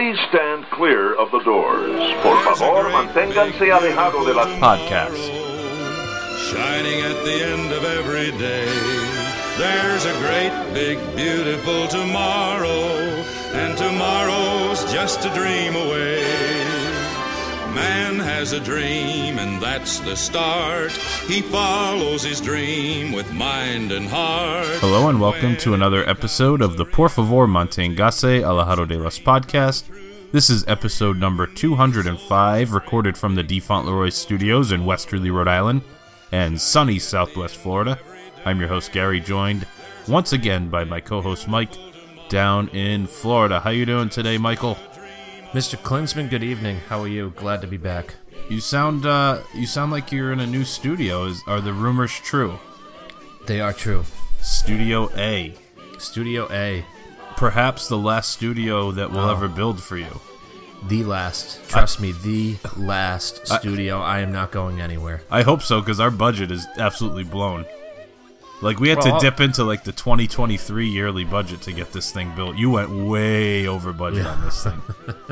Please stand clear of the doors. Por favor, manténganse alejado de las podcast. Shining at the end of every day. There's a great, big, beautiful tomorrow, and tomorrow's just a dream away. Man has a dream, and that's the start. He follows his dream with mind and heart. Hello and welcome to another episode of the Por favor, manténgase alejado de las podcast. This is episode number 205, recorded from the D. Fauntleroy Studios in Westerly, Rhode Island, and sunny Southwest Florida. I'm your host, Gary, joined once again by my co-host, Mike, down in Florida. How you doing today, Michael? Mr. Klinsman, good evening. How are you? Glad to be back. You sound like you're in a new studio. Are the rumors true? They are true. Studio A. Studio A. Perhaps the last studio that we'll ever build for you. The last. Trust me, the last studio. I am not going anywhere. I hope so, because our budget is absolutely blown. Like, we had to dip into, like, the 2023 yearly budget to get this thing built. You went way over budget on this thing.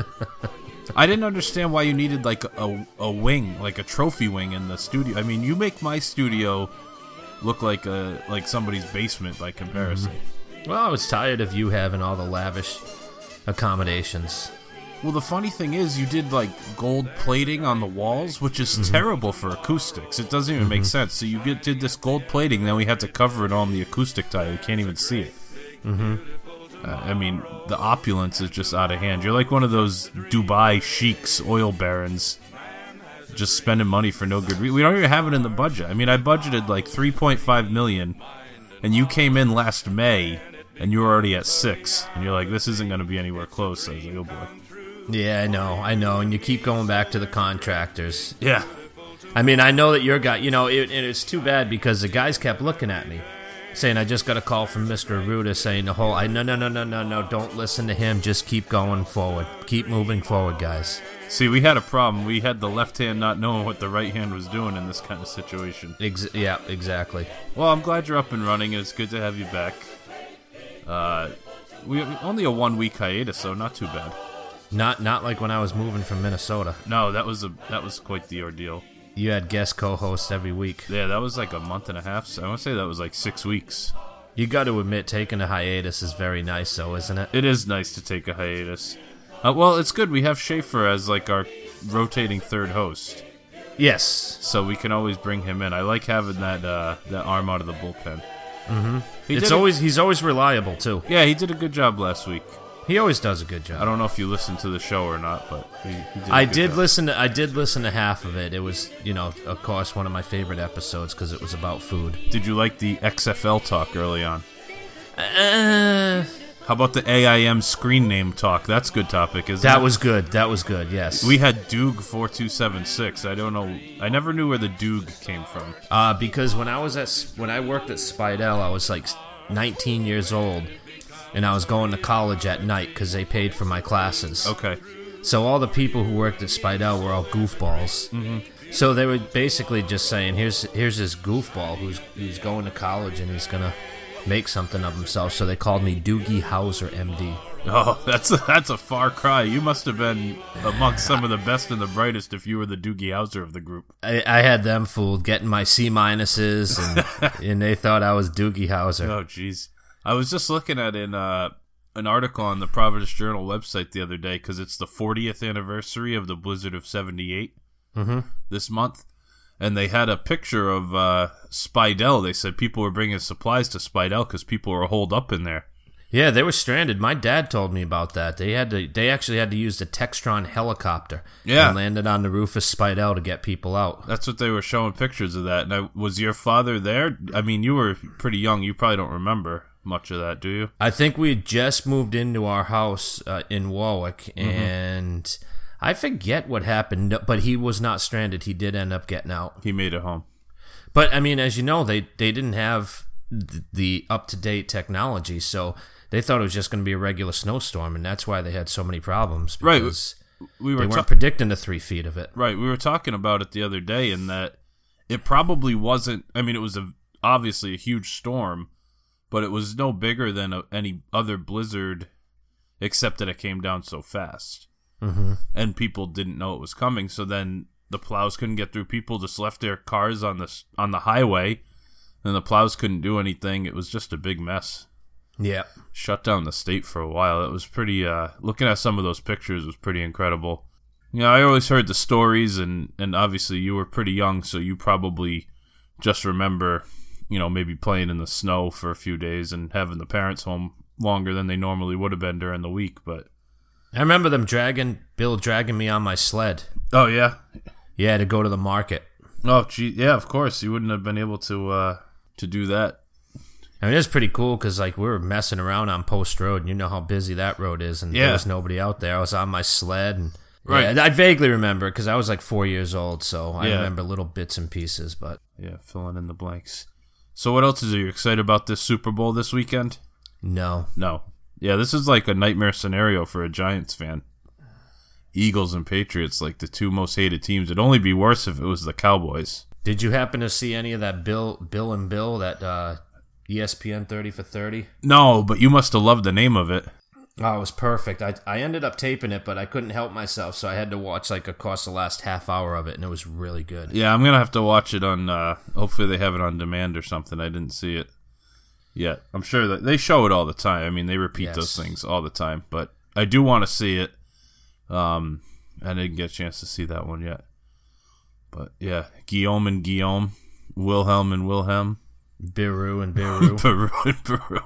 I didn't understand why you needed, like, a wing, like a trophy wing in the studio. I mean, you make my studio look like somebody's basement by comparison. Mm-hmm. Well, I was tired of you having all the lavish accommodations. Well, the funny thing is, you did, like, gold plating on the walls, which is terrible for acoustics. It doesn't even make sense. So you did this gold plating, then we had to cover it on the acoustic tile. You can't even see it. I mean, the opulence is just out of hand. You're like one of those Dubai sheiks, oil barons, just spending money for no good reason. We don't even have it in the budget. I mean, I budgeted, like, $3.5 million, and you came in last May, and you were already at 6. And you're like, this isn't going to be anywhere close. I was like, oh, boy. Yeah, I know, and you keep going back to the contractors. Yeah. I mean, I know that your guy, it's too bad because the guys kept looking at me, saying, I just got a call from Mr. Aruda saying no, don't listen to him, just keep going forward. Keep moving forward, guys. See, we had a problem. We had the left hand not knowing what the right hand was doing in this kind of situation. Yeah, exactly. Well, I'm glad you're up and running, and it's good to have you back. We only a 1 week hiatus, so not too bad. Not like when I was moving from Minnesota. No, that was quite the ordeal. You had guest co-hosts every week. Yeah, that was like a month and a half. So I want to say that was like 6 weeks. You got to admit, taking a hiatus is very nice, though, isn't it? It is nice to take a hiatus. Well, it's good. We have Schaefer as like our rotating third host. Yes. So we can always bring him in. I like having that arm out of the bullpen. Mm-hmm. He's always reliable too. Yeah, he did a good job last week. He always does a good job. I don't know if you listened to the show or not, but he did. I did listen to half of it. It was, of course, one of my favorite episodes because it was about food. Did you like the XFL talk early on? How about the AIM screen name talk? That's a good topic, isn't it? That was good, yes. We had Doog4276. I don't know. I never knew where the Doog came from. Because when I worked at Spidell, I was like 19 years old. And I was going to college at night because they paid for my classes. Okay. So all the people who worked at Spidell were all goofballs. Mm-hmm. So they were basically just saying, here's this goofball who's going to college and he's going to make something of himself. So they called me Doogie Howser, MD. Oh, that's a far cry. You must have been amongst some of the best and the brightest if you were the Doogie Howser of the group. I had them fooled, getting my C- and they thought I was Doogie Howser. Oh, jeez. I was just looking at an article on the Providence Journal website the other day because it's the 40th anniversary of the Blizzard of '78 this month, and they had a picture of Spidell. They said people were bringing supplies to Spidell because people were holed up in there. Yeah, they were stranded. My dad told me about that. They actually had to use the Textron helicopter. Yeah, and landed on the roof of Spidell to get people out. That's what they were showing pictures of that. Now, was your father there? I mean, you were pretty young. You probably don't remember much of that, do you? I think we had just moved into our house in Warwick, and I forget what happened, but he was not stranded. He did end up getting out. He made it home. But, I mean, as you know, they didn't have the up-to-date technology, so they thought it was just going to be a regular snowstorm, and that's why they had so many problems. Because they weren't predicting the 3 feet of it. Right. We were talking about it the other day, in that it probably wasn't. I mean, it was obviously a huge storm, but it was no bigger than any other blizzard except that it came down so fast. Mm-hmm. And people didn't know it was coming, so then the plows couldn't get through. People just left their cars on the highway, and the plows couldn't do anything. It was just a big mess. Yeah. Shut down the state for a while. It was pretty, looking at some of those pictures was pretty incredible. You know, I always heard the stories, and obviously you were pretty young, so you probably just remember, you know, maybe playing in the snow for a few days and having the parents home longer than they normally would have been during the week, but... I remember them dragging me on my sled. Oh, yeah? Yeah, to go to the market. Oh, gee, yeah, of course. You wouldn't have been able to do that. I mean, it's pretty cool because, like, we were messing around on Post Road, and you know how busy that road is, and there was nobody out there. I was on my sled, and right. Yeah, I vaguely remember because I was like 4 years old, so I remember little bits and pieces, but... Yeah, filling in the blanks. So what else are you excited about this Super Bowl this weekend? No. Yeah, this is like a nightmare scenario for a Giants fan. Eagles and Patriots, like the two most hated teams. It'd only be worse if it was the Cowboys. Did you happen to see any of that Bill and Bill, that ESPN 30 for 30? No, but you must have loved the name of it. Oh, it was perfect. I ended up taping it, but I couldn't help myself, so I had to watch like across the last half hour of it, and it was really good. Yeah, I'm going to have to watch it on, hopefully they have it on demand or something. I didn't see it yet. I'm sure that they show it all the time. I mean, they repeat those things all the time, but I do want to see it. I didn't get a chance to see that one yet. But yeah, Guillaume and Guillaume, Wilhelm and Wilhelm. Biru and Biru. Biru and Biru.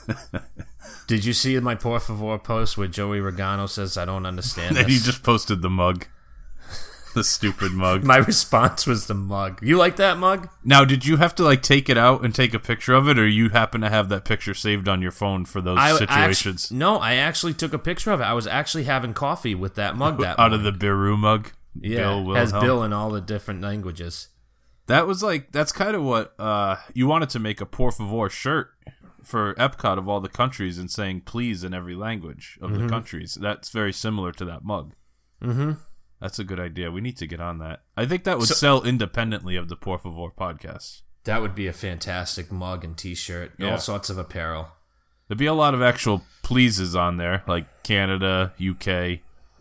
Did you see my Por Favor post where Joey Regano says, I don't understand this? He just posted the mug. The stupid mug. My response was the mug. You like that mug? Now, did you have to like take it out and take a picture of it, or you happen to have that picture saved on your phone for those situations? I actually took a picture of it. I was actually having coffee with that mug that out of the Biru mug? Yeah, Bill, has Bill in all the different languages. That's kind of what you wanted to make a Por Favor shirt for Epcot of all the countries and saying please in every language of the countries. That's very similar to that mug. Mm-hmm. That's a good idea. We need to get on that. I think that would sell independently of the Por Favor podcast. That would be a fantastic mug and t-shirt. Yeah. All sorts of apparel. There'd be a lot of actual pleases on there, like Canada, UK,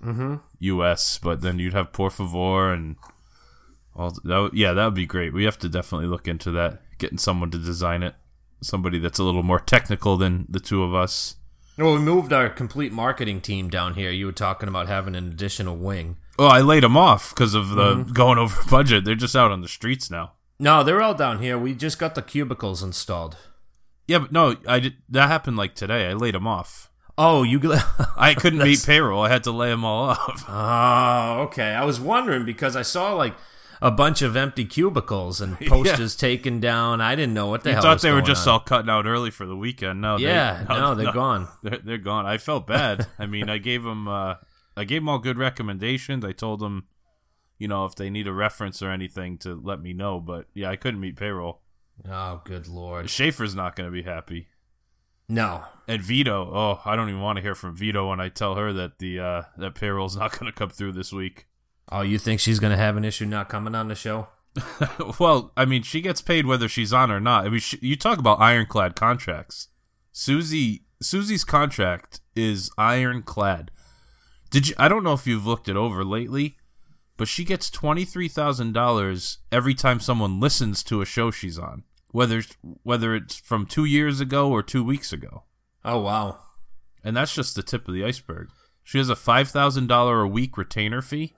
US, but then you'd have Por Favor and all that. Yeah, that would be great. We have to definitely look into that, getting someone to design it. Somebody that's a little more technical than the two of us. Well, we moved our complete marketing team down here. You were talking about having an additional wing. Well, I laid them off because of the going over budget. They're just out on the streets now. No, they're all down here. We just got the cubicles installed. Yeah, but no, that happened like today. I laid them off. Oh, I couldn't meet payroll. I had to lay them all off. Oh, okay. I was wondering because I saw like a bunch of empty cubicles and posters taken down. I didn't know what the hell was going on. You thought they were just all cutting out early for the weekend. No, they're gone. They're gone. I felt bad. I mean, I gave them all good recommendations. I told them, you know, if they need a reference or anything to let me know. But yeah, I couldn't meet payroll. Oh, good Lord. Schaefer's not going to be happy. No. And Vito, I don't even want to hear from Vito when I tell her that that payroll's not going to come through this week. Oh, you think she's going to have an issue not coming on the show? Well, I mean, she gets paid whether she's on or not. I mean, you talk about ironclad contracts. Susie's contract is ironclad. I don't know if you've looked it over lately, but she gets $23,000 every time someone listens to a show she's on, whether it's from 2 years ago or 2 weeks ago. Oh, wow. And that's just the tip of the iceberg. She has a $5,000 a week retainer fee.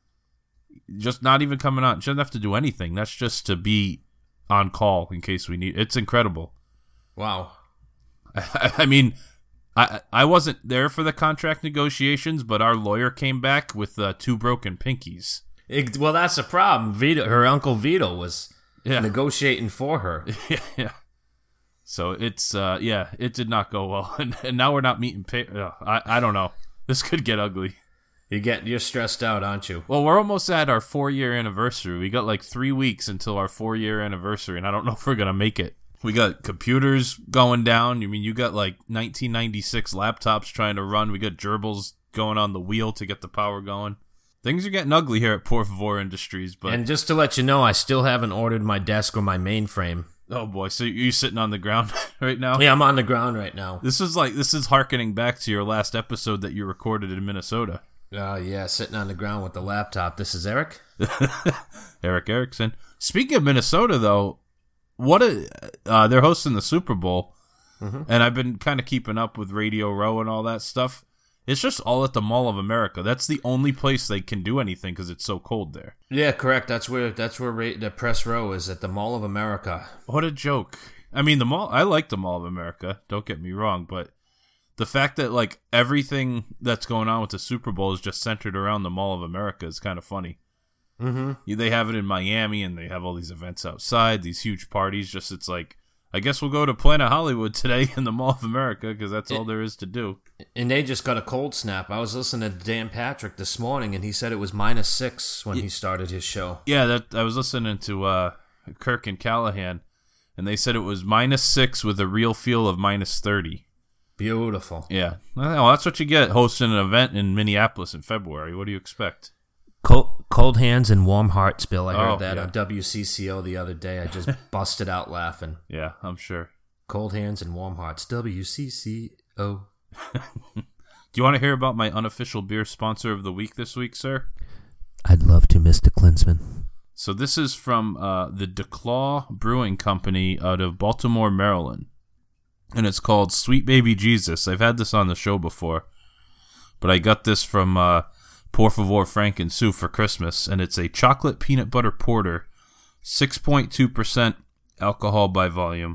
Just not even coming on. She doesn't have to do anything. That's just to be on call in case we need. It's incredible. Wow. I mean, I wasn't there for the contract negotiations, but our lawyer came back with 2 broken pinkies. Well, that's the problem. Her uncle Vito was negotiating for her. Yeah. So it's it did not go well, and now we're not meeting pay. I don't know. This could get ugly. You're stressed out, aren't you? Well, we're almost at our 4-year anniversary. We got like 3 weeks until our 4-year anniversary, and I don't know if we're gonna make it. We got computers going down. I mean, you got like 1996 laptops trying to run. We got gerbils going on the wheel to get the power going. Things are getting ugly here at Por Favor Industries. But and just to let you know, I still haven't ordered my desk or my mainframe. Oh boy, so you're sitting on the ground right now? Yeah, I'm on the ground right now. This is hearkening back to your last episode that you recorded in Minnesota. Yeah, sitting on the ground with the laptop. This is Eric. Eric Erickson. Speaking of Minnesota, though, they're hosting the Super Bowl, and I've been kind of keeping up with Radio Row and all that stuff. It's just all at the Mall of America. That's the only place they can do anything because it's so cold there. Yeah, correct. That's where the press row is, at the Mall of America. What a joke! I mean, I like the Mall of America. Don't get me wrong, but the fact that like everything that's going on with the Super Bowl is just centered around the Mall of America is kind of funny. Mm-hmm. They have it in Miami, and they have all these events outside, these huge parties. It's like, I guess we'll go to Planet Hollywood today in the Mall of America because that's all there is to do. And they just got a cold snap. I was listening to Dan Patrick this morning, and he said it was -6 when he started his show. Yeah, I was listening to Kirk and Callahan, and they said it was -6 with a real feel of -30. Beautiful. Yeah. Well, that's what you get hosting an event in Minneapolis in February. What do you expect? Cold hands and warm hearts, Bill. I heard that yeah. on WCCO the other day. I just busted out laughing. Yeah, I'm sure. Cold hands and warm hearts. WCCO. Do you want to hear about my unofficial beer sponsor of the week this week, sir? I'd love to, Mr. Klinsman. So this is from the DeClaw Brewing Company out of Baltimore, Maryland. And it's called Sweet Baby Jesus. I've had this on the show before. But I got this from Por Favor Frank and Sue for Christmas. And it's a chocolate peanut butter porter. 6.2% alcohol by volume.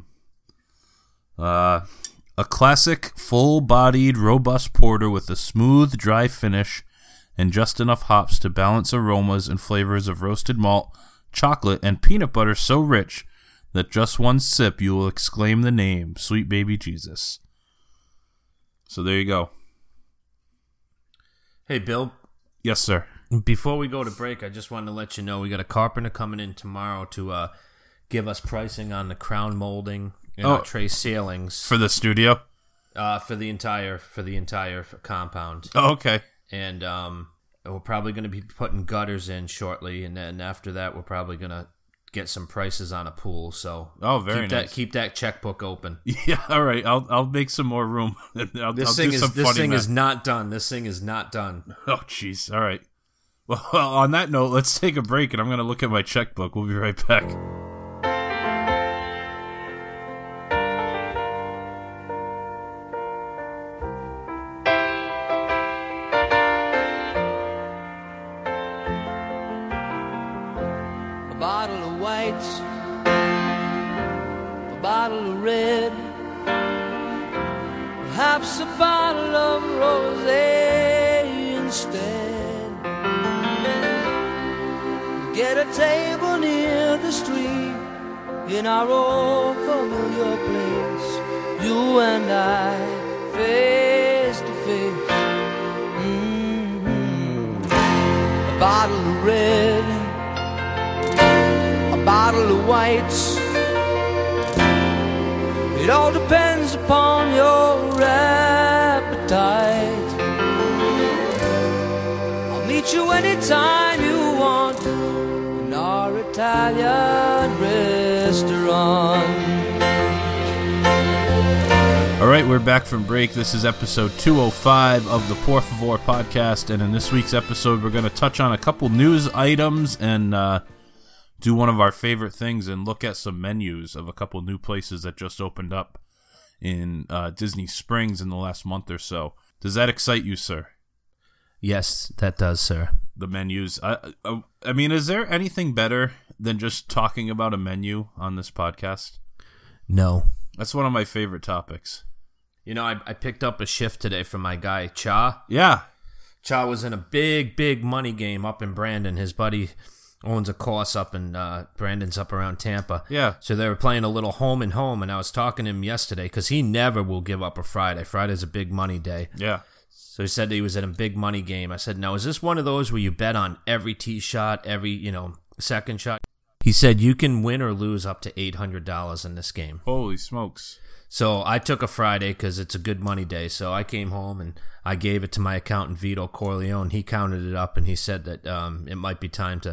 A classic, full-bodied, robust porter with a smooth, dry finish and just enough hops to balance aromas and flavors of roasted malt, chocolate, and peanut butter so rich that just one sip you will exclaim the name, Sweet Baby Jesus. So there you go. Hey, Bill. Yes, sir. Before we go to break, I just wanted to let you know we got a carpenter coming in tomorrow to give us pricing on the crown molding and our tray ceilings For the studio? for the entire compound. Oh, okay. And we're probably going to be putting gutters in shortly, and then after that, we're probably going to get some prices on a pool. So very nice. Keep that checkbook open. Yeah, all right. I'll make some more room. This thing is not done. This thing is not done. Oh, jeez. All right. Well, on that note, let's take a break, and I'm going to look at my checkbook. We'll be right back. A bottle of white, a bottle of red, perhaps a bottle of rosé instead. Get a table near the street in our old familiar place, you and I, face to face. A bottle of red, a bottle of white. It all depends upon your appetite. I'll meet you anytime you want in our Italian restaurant. All right, we're back from break. This is episode 205 of the Por Favor podcast, and in this week's episode, we're going to touch on a couple news items and do one of our favorite things and look at some menus of a couple new places that just opened up in Disney Springs in the last month or so. Does that excite you, sir? Yes, that does, sir. The menus. I mean, is there anything better than just talking about a menu on this podcast? No. That's one of my favorite topics. You know, I picked up a shift today from my guy, Cha. Yeah. Cha was in a big money game up in Brandon. His buddy owns a course up in Brandon's up around Tampa. Yeah. So they were playing a little home and home, and I was talking to him yesterday because he never will give up a Friday. Friday's a big money day. Yeah. So he said he was in a big money game. I said, now, is this one of those where you bet on every tee shot, every, second shot? He said you can win or lose up to $800 in this game. Holy smokes. So I took a Friday because it's a good money day. So I came home and I gave it to my accountant, Vito Corleone. He counted it up and he said that it might be time to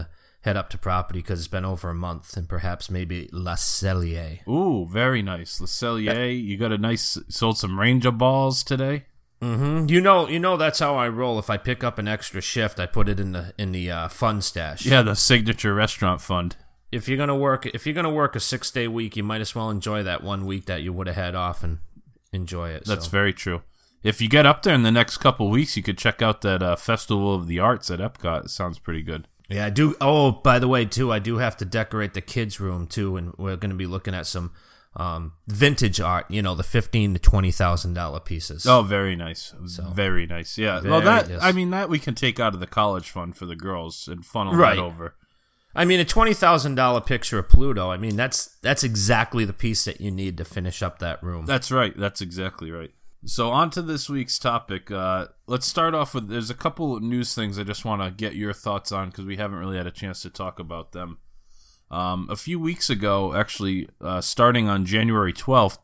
head up to property because it's been over a month, and perhaps maybe La Cellier. Ooh, very nice. Le Cellier, you got sold some Ranger balls today? Mm-hmm. You know that's how I roll. If I pick up an extra shift, I put it in the fund stash. Yeah, the signature restaurant fund. If you're gonna work a 6-day week, you might as well enjoy that 1 week that you would have had off and enjoy it. That's very true. If you get up there in the next couple weeks, you could check out that Festival of the Arts at Epcot. It sounds pretty good. Yeah, I do. Oh, by the way, too, I do have to decorate the kids' room too, and we're going to be looking at some vintage art. The $15,000 to $20,000 pieces. Oh, very nice. Very nice. Yeah. That we can take out of the college fund for the girls and funnel that over. I mean, a $20,000 picture of Pluto. I mean, that's exactly the piece that you need to finish up that room. That's right. That's exactly right. So on to this week's topic. Let's start off with, there's a couple of news things I just want to get your thoughts on because we haven't really had a chance to talk about them. A few weeks ago, actually, starting on January 12th,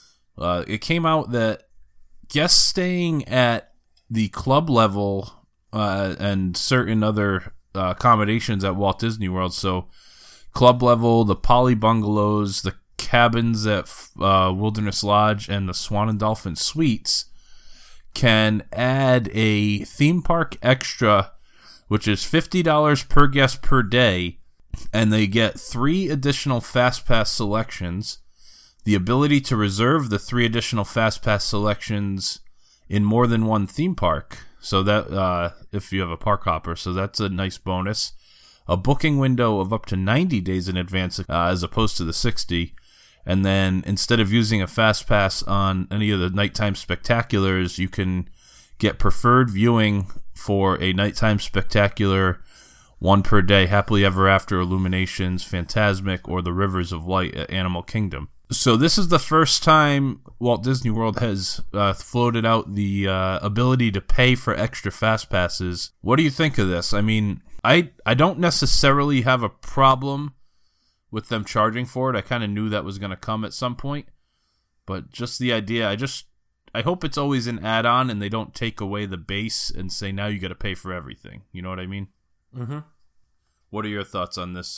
it came out that guests staying at the club level and certain other accommodations at Walt Disney World, so club level, the Poly Bungalows, the cabins at Wilderness Lodge, and the Swan and Dolphin Suites, can add a theme park extra, which is $50 per guest per day, and they get 3 additional FastPass selections, the ability to reserve the 3 additional FastPass selections in more than one theme park, so that if you have a park hopper, so that's a nice bonus, a booking window of up to 90 days in advance as opposed to the 60, and then instead of using a FastPass on any of the nighttime spectaculars, you can get preferred viewing for a nighttime spectacular, 1 per day, Happily Ever After, Illuminations, Fantasmic, or the Rivers of Light at Animal Kingdom. So this is the first time Walt Disney World has floated out the ability to pay for extra FastPasses. What do you think of this? I mean, I don't necessarily have a problem with them charging for it. I kind of knew that was going to come at some point. But just the idea, I hope it's always an add-on and they don't take away the base and say, now you got to pay for everything. You know what I mean? Mm-hmm. What are your thoughts on this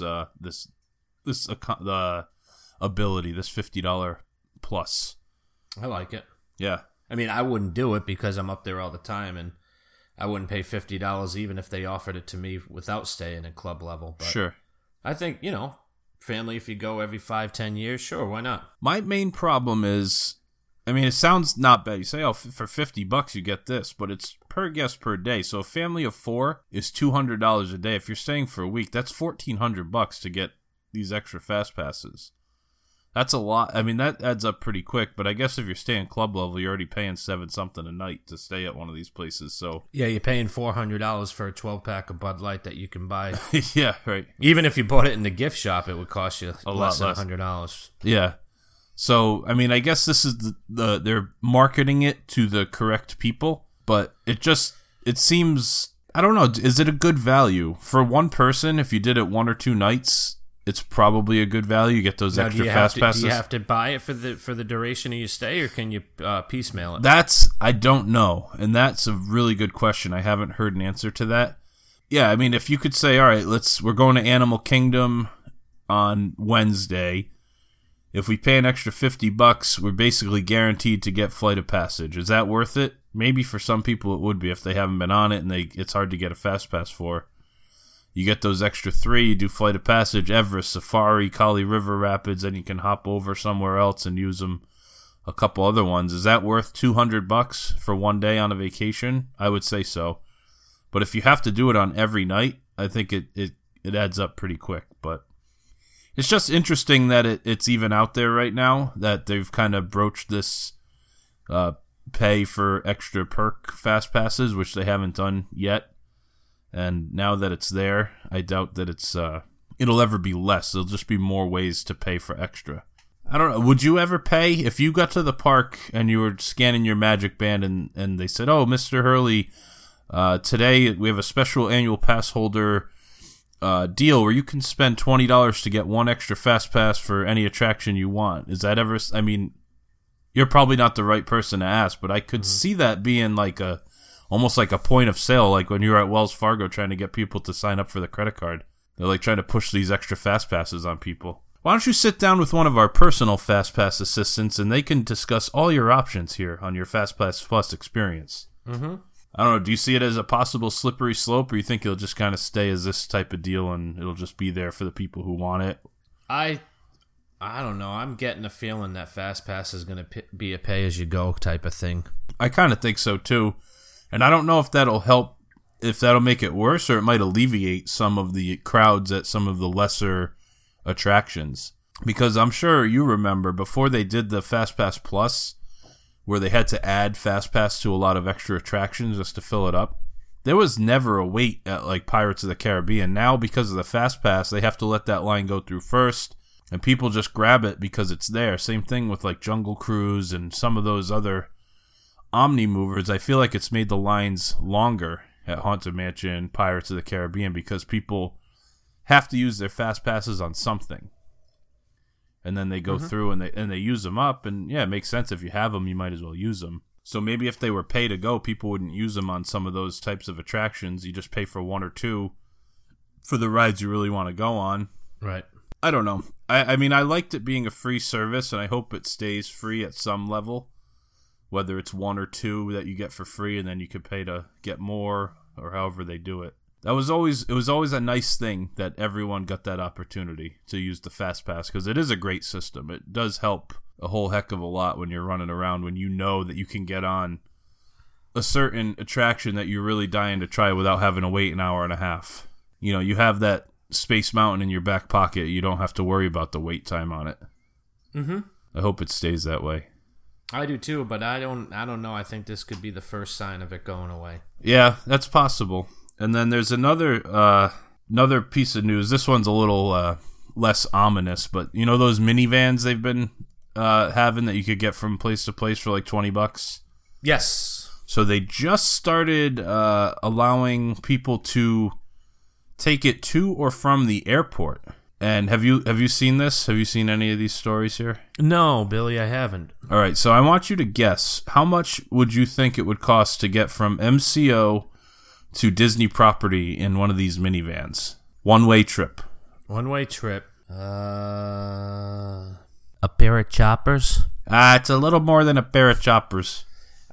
ability, this $50 plus? I like it. Yeah. I mean, I wouldn't do it because I'm up there all the time, and I wouldn't pay $50 even if they offered it to me without staying at club level. But sure. I think, family, if you go every 5-10 years, sure, why not? My main problem is, I mean, it sounds not bad. You say, oh, for $50 you get this, but it's per guest per day. So a family of 4 is $200 a day. If you're staying for a week, that's $1,400 to get these extra FastPasses. That's a lot. I mean, that adds up pretty quick, but I guess if you're staying club level, you're already paying $7-something a night to stay at one of these places. So yeah, you're paying $400 for a 12-pack of Bud Light that you can buy. Yeah, right. Even if you bought it in the gift shop, it would cost you less than $100. Yeah. So, I mean, I guess this is they're marketing it to the correct people, but it seems, I don't know, is it a good value? For one person, if you did it 1 or 2 nights, it's probably a good value. You get those extra FastPasses. Do you have to buy it for the duration of your stay, or can you piecemeal it? I don't know, and that's a really good question. I haven't heard an answer to that. Yeah, I mean, if you could say, all right, we're going to Animal Kingdom on Wednesday. If we pay an extra $50, we're basically guaranteed to get Flight of Passage. Is that worth it? Maybe for some people it would be if they haven't been on it and it's hard to get a FastPass for. You get those extra 3, you do Flight of Passage, Everest, Safari, Kali River Rapids, and you can hop over somewhere else and use them. A couple other ones. Is that worth $200 for 1 day on a vacation? I would say so. But if you have to do it on every night, I think it adds up pretty quick. But it's just interesting that it's even out there right now, that they've kind of broached this pay for extra perk FastPasses, which they haven't done yet. And now that it's there, I doubt that it'll ever be less. There'll just be more ways to pay for extra. I don't know. Would you ever pay if you got to the park and you were scanning your Magic Band and they said, "Oh, Mr. Hurley, today we have a special annual pass holder deal where you can spend $20 to get 1 extra FastPass for any attraction you want." Is that ever? I mean, you're probably not the right person to ask, but I could see that being almost like a point of sale, like when you were at Wells Fargo trying to get people to sign up for the credit card. They're like trying to push these extra fast passes on people. Why don't you sit down with one of our personal fast pass assistants and they can discuss all your options here on your Fast Pass Plus experience. Mm-hmm. I don't know, do you see it as a possible slippery slope, or you think it'll just kind of stay as this type of deal and it'll just be there for the people who want it? I don't know. I'm getting a feeling that Fast Pass is going to be a pay-as-you-go type of thing. I kind of think so, too. And I don't know if that'll help, if that'll make it worse, or it might alleviate some of the crowds at some of the lesser attractions. Because I'm sure you remember, before they did the Fast Pass Plus, where they had to add Fast Pass to a lot of extra attractions just to fill it up, there was never a wait at like Pirates of the Caribbean. Now, because of the Fast Pass, they have to let that line go through first, and people just grab it because it's there. Same thing with like Jungle Cruise and some of those other Omni movers. I feel like it's made the lines longer at Haunted Mansion, Pirates of the Caribbean, because people have to use their Fast Passes on something. And then they go through and they use them up, and yeah, it makes sense. If you have them, you might as well use them. So maybe if they were pay to go, people wouldn't use them on some of those types of attractions. You just pay for one or two for the rides you really want to go on. Right. I don't know. I mean, I liked it being a free service, and I hope it stays free at some level. Whether it's one or two that you get for free, and then you could pay to get more, or however they do it. It was always a nice thing that everyone got that opportunity to use the Fast Pass, because it is a great system. It does help a whole heck of a lot when you're running around, when you know that you can get on a certain attraction that you're really dying to try without having to wait an hour and a half. You know, you have that Space Mountain in your back pocket. You don't have to worry about the wait time on it. Mm-hmm. I hope it stays that way. I do too, but I don't know. I think this could be the first sign of it going away. Yeah, that's possible. And then there's another piece of news. This one's a little less ominous, but you know those minivans they've been having that you could get from place to place for like $20? Yes. So they just started allowing people to take it to or from the airport. And have you seen this? Have you seen any of these stories here? No, Billy, I haven't. All right, so I want you to guess. How much would you think it would cost to get from MCO to Disney property in one of these minivans? One-way trip. One-way trip. A pair of choppers? It's a little more than a pair of choppers.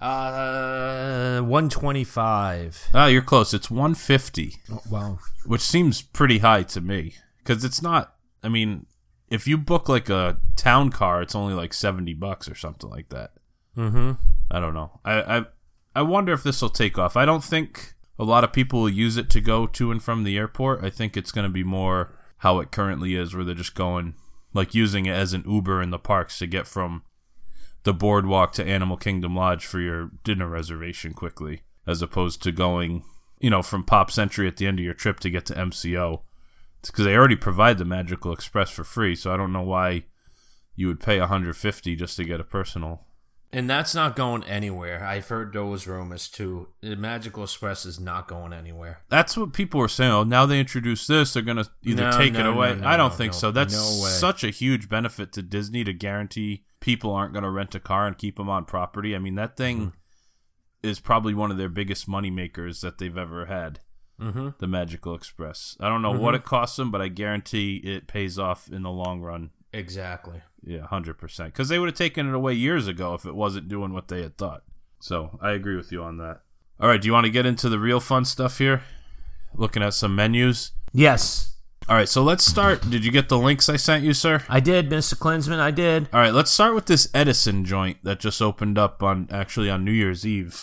$125. Oh, you're close. It's $150. Oh, wow. Which seems pretty high to me. Because it's not, I mean, if you book like a town car, it's only like $70 or something like that. Mm-hmm. I don't know. I wonder if this will take off. I don't think a lot of people will use it to go to and from the airport. I think it's going to be more how it currently is, where they're just going, like using it as an Uber in the parks to get from the boardwalk to Animal Kingdom Lodge for your dinner reservation quickly, as opposed to going, you know, from Pop Century at the end of your trip to get to MCO. It's because they already provide the Magical Express for free, so I don't know why you would pay $150 just to get a personal. And that's not going anywhere. I've heard those rumors too. The Magical Express is not going anywhere. That's what people were saying. Oh, now they introduced this, they're going to either take it away. I don't think so. That's such a huge benefit to Disney to guarantee people aren't going to rent a car and keep them on property. I mean, that thing is probably one of their biggest money makers that they've ever had. Mm-hmm. The Magical Express. I don't know what it costs them, but I guarantee it pays off in the long run. Exactly. Yeah, 100%. Because they would have taken it away years ago if it wasn't doing what they had thought. So I agree with you on that. All right, do you want to get into the real fun stuff here? Looking at some menus? Yes. All right, so let's start. Did you get the links I sent you, sir? I did, Mr. Klinsman, I did. All right, let's start with this Edison joint that just opened up on New Year's Eve.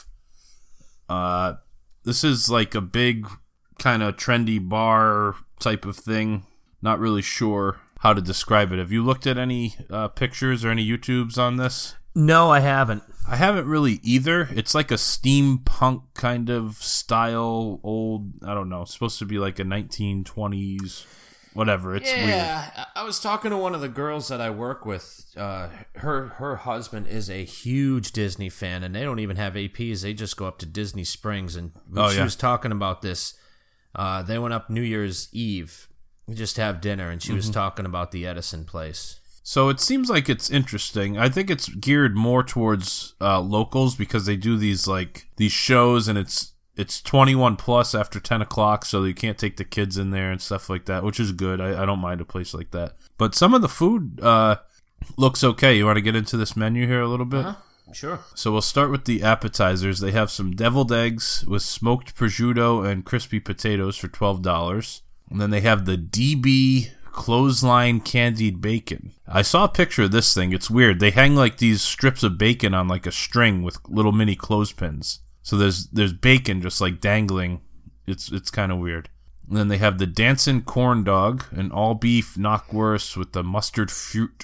This is like a big kind of trendy bar type of thing. Not really sure how to describe it. Have you looked at any pictures or any YouTubes on this? No, I haven't. I haven't really either. It's like a steampunk kind of style, old, I don't know, it's supposed to be like a 1920s, whatever. It's weird. I was talking to one of the girls that I work with. Her husband is a huge Disney fan, and they don't even have APs. They just go up to Disney Springs, and she was talking about this. They went up New Year's Eve, just have dinner, and she was talking about the Edison place. So it seems like it's interesting. I think it's geared more towards locals because they do these shows, and it's It's 21 plus after 10 o'clock, so you can't take the kids in there and stuff like that, which is good. I don't mind a place like that. But some of the food looks okay. You want to get into this menu here a little bit? Sure. So we'll start with the appetizers. They have some deviled eggs with smoked prosciutto and crispy potatoes for $12. And then they have the DB clothesline candied bacon. I saw a picture of this thing. It's weird. They hang like these strips of bacon on like a string with little mini clothespins. So there's bacon just like dangling. It's kind of weird. And then they have the dancing corn dog, an all beef knockwurst with the mustard fruit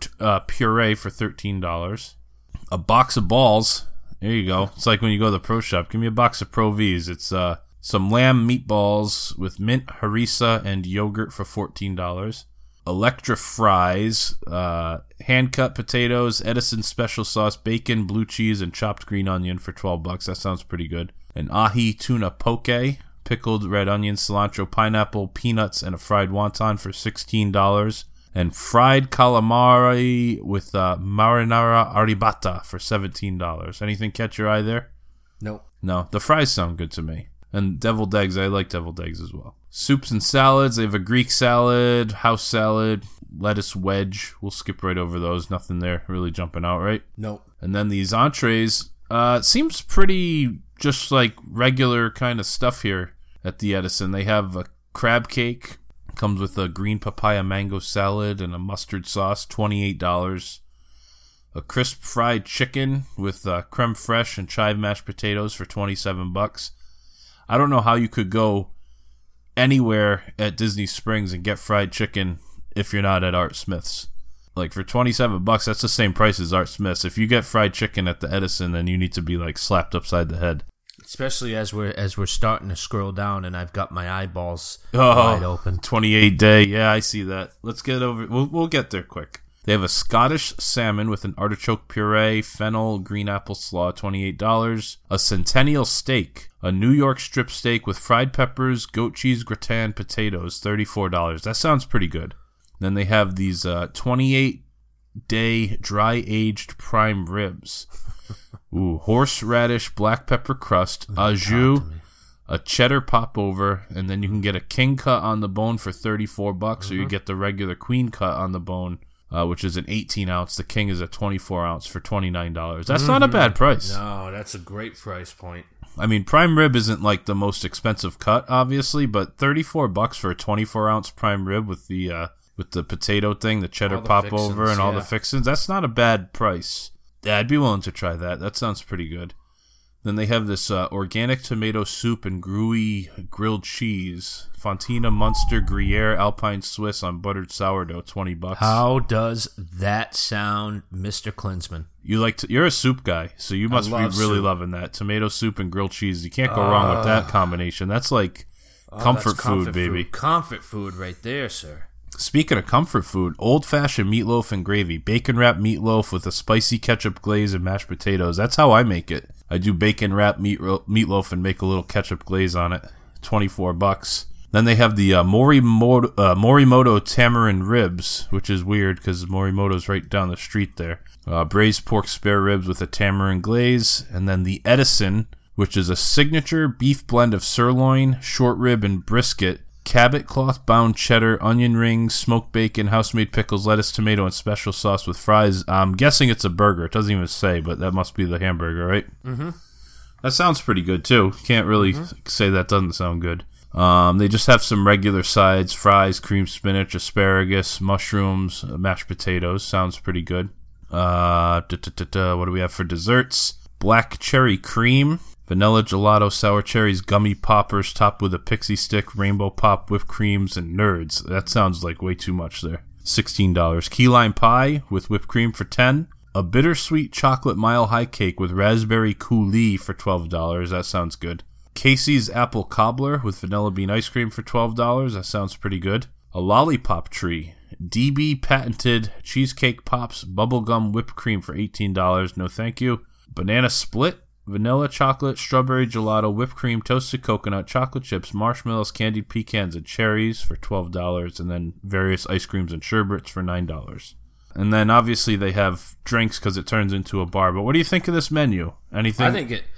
puree for $13. A box of balls. There you go. It's like when you go to the pro shop. Give me a box of Pro V's. It's some lamb meatballs with mint, harissa, and yogurt for $14. Electra fries, hand-cut potatoes, Edison special sauce, bacon, blue cheese, and chopped green onion for $12. That sounds pretty good. An ahi tuna poke, pickled red onion, cilantro, pineapple, peanuts, and a fried wonton for $16. And fried calamari with marinara arribata for $17. Anything catch your eye there? Nope. No, the fries sound good to me. And deviled eggs, I like deviled eggs as well. Soups and salads, they have a Greek salad, house salad, lettuce wedge. We'll skip right over those. Nothing there really jumping out, right? Nope. And then these entrees, seems pretty just like regular kind of stuff here at the Edison. They have a crab cake, comes with a green papaya mango salad and a mustard sauce, $28. A crisp fried chicken with creme fraiche and chive mashed potatoes for $27. I don't know how you could go anywhere at Disney Springs and get fried chicken if you're not at Art Smith's. Like for $27, that's the same price as Art Smith's. If you get fried chicken at the Edison, then you need to be like slapped upside the head. Especially as we're starting to scroll down, and I've got my eyeballs wide open. 28 day, yeah, I see that. Let's get over. We'll get there quick. They have a Scottish salmon with an artichoke puree, fennel, green apple slaw, $28. A Centennial steak, a New York strip steak with fried peppers, goat cheese, gratin, potatoes, $34. That sounds pretty good. Then they have these 28-day dry-aged prime ribs. Ooh, horseradish, black pepper crust, au jus, a cheddar popover, and then you can get a king cut on the bone for $34, or you get the regular queen cut on the bone, which is an 18-ounce. The king is a 24-ounce for $29. That's not a bad price. No, that's a great price point. I mean, prime rib isn't like the most expensive cut, obviously, but $34 for a 24-ounce prime rib with the potato thing, the cheddar popover, and all the fixins, that's not a bad price. Yeah, I'd be willing to try that. That sounds pretty good. Then they have this organic tomato soup and Gruyere grilled cheese. Fontina Munster Gruyere Alpine Swiss on buttered sourdough, $20. How does that sound, Mr. Klinsman? You're a soup guy, so you must be really loving that. Tomato soup and grilled cheese. You can't go wrong with that combination. That's like comfort food, baby. Comfort food right there, sir. Speaking of comfort food, old-fashioned meatloaf and gravy. Bacon-wrapped meatloaf with a spicy ketchup glaze and mashed potatoes. That's how I make it. I do bacon-wrapped meatloaf and make a little ketchup glaze on it. $24. Then they have the Morimoto tamarind ribs, which is weird because Morimoto's right down the street there. Braised pork spare ribs with a tamarind glaze. And then the Edison, which is a signature beef blend of sirloin, short rib, and brisket. Cabot cloth-bound cheddar, onion rings, smoked bacon, house-made pickles, lettuce, tomato, and special sauce with fries. I'm guessing it's a burger. It doesn't even say, but that must be the hamburger, right? Mm-hmm. That sounds pretty good, too. Can't really say that doesn't sound good. They just have some regular sides, fries, cream spinach, asparagus, mushrooms, mashed potatoes. Sounds pretty good. What do we have for desserts? Black cherry cream. Vanilla gelato, sour cherries, gummy poppers topped with a pixie stick, rainbow pop, whipped creams, and nerds. That sounds like way too much there. $16. Key lime pie with whipped cream for $10. A bittersweet chocolate mile high cake with raspberry coulis for $12. That sounds good. Casey's apple cobbler with vanilla bean ice cream for $12. That sounds pretty good. A lollipop tree. DB patented cheesecake pops, bubblegum whipped cream for $18. No thank you. Banana split. Vanilla, chocolate, strawberry gelato, whipped cream, toasted coconut, chocolate chips, marshmallows, candied pecans, and cherries for $12, and then various ice creams and sherbets for $9. And then obviously they have drinks because it turns into a bar. But what do you think of this menu? Anything?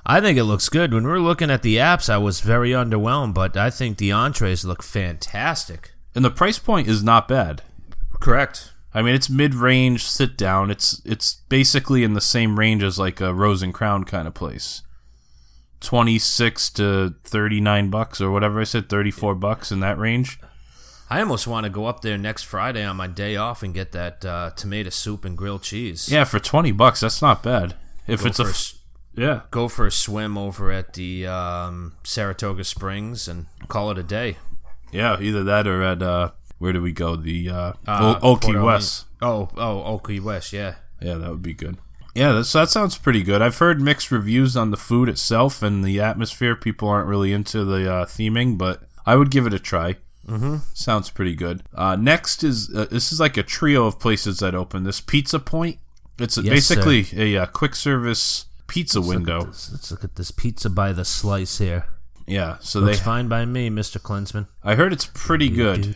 I think it looks good. When we were looking at the apps, I was very underwhelmed, but I think the entrees look fantastic. And the price point is not bad. Correct. I mean, it's mid-range sit down. It's basically in the same range as like a Rose and Crown kind of place. $26 to $39 or whatever I said, $34 in that range. I almost want to go up there next Friday on my day off and get that tomato soup and grilled cheese. Yeah, for $20, that's not bad. If Go for a swim over at the Saratoga Springs and call it a day. Yeah, either that or at where do we go? The Old Key West. Old Key West, yeah. Yeah, that would be good. Yeah, that sounds pretty good. I've heard mixed reviews on the food itself and the atmosphere. People aren't really into the theming, but I would give it a try. Mm-hmm. Sounds pretty good. Next is this is like a trio of places that open. This Pizza Point. It's basically a quick service pizza window. Let's look at this pizza by the slice here. Yeah, so looks fine by me, Mr. Klinsman. I heard it's pretty good.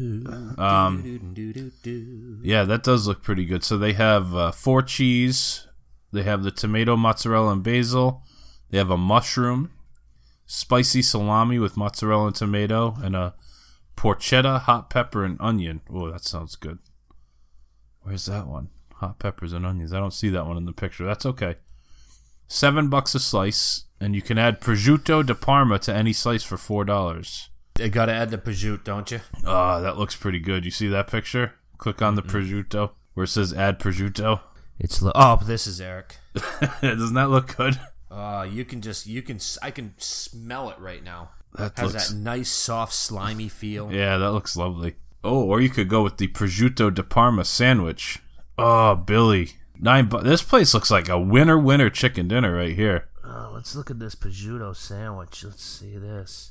Yeah, that does look pretty good. So they have 4 cheese. They have the tomato, mozzarella, and basil. They have a mushroom, spicy salami with mozzarella and tomato, and a porchetta, hot pepper, and onion. Oh, that sounds good. Where's that one? Hot peppers and onions. I don't see that one in the picture. That's okay. $7 a slice, and you can add prosciutto de Parma to any slice for $4. You gotta add the prosciutto, don't you? Oh, that looks pretty good. You see that picture? Click on the prosciutto where it says add prosciutto. This is Eric. Doesn't that look good? I can smell it right now. That nice, soft, slimy feel. Yeah, that looks lovely. Oh, or you could go with the prosciutto de Parma sandwich. Oh, Billy. $9. This place looks like a winner chicken dinner right here. Let's look at this prosciutto sandwich. Let's see this.